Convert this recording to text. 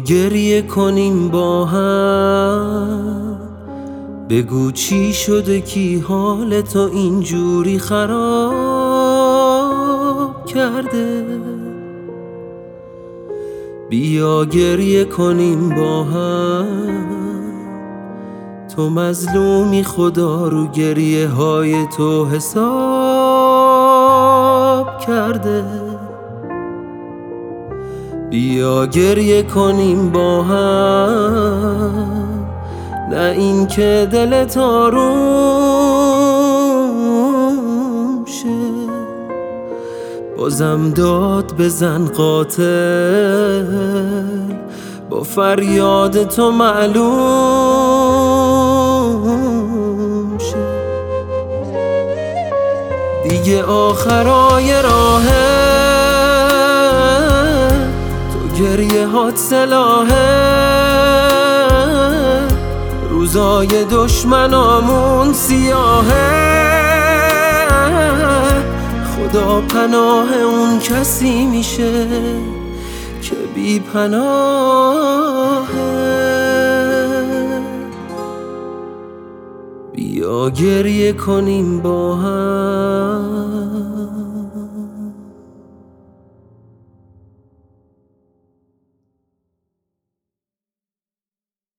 گریه کنیم با هم. بگو چی شده کی حال تو اینجوری خراب کرده. بیا گریه کنیم با هم. تو مظلومی خدا رو گریه های تو حساب کرده. بیا گریه کنیم با هم. نه این که دلت آروم شه. بازم داد بزن قاتل با فریاد تو معلوم شه. دیگه آخرای راهه، تو گریه هات سلاحه. روزای دشمنامون سیاهه. خدا پناه اون کسی میشه که بی پناهه. بیا گریه کنیم با هم.